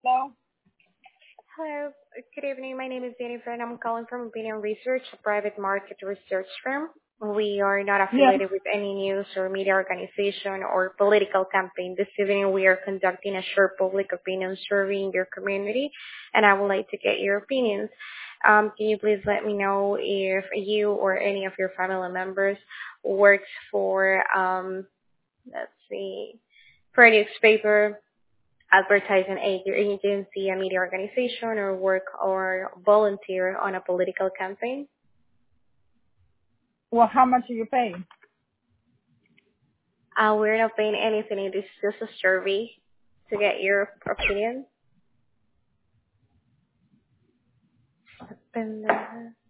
Hello? Hello, good evening. My name is Jennifer, and I'm calling from Opinion Research, a private market research firm. We are not Yes. affiliated with any news or media organization or political campaign. This evening, we are conducting a short public opinion survey in your community, and I would like to get your opinions. Can you please let me know if you or any of your family members works for, let's see, for a newspaper, advertising agency, a media organization, or work or volunteer on a political campaign? Well, how much are you paying? We're not paying anything. It is just a survey to get your opinion.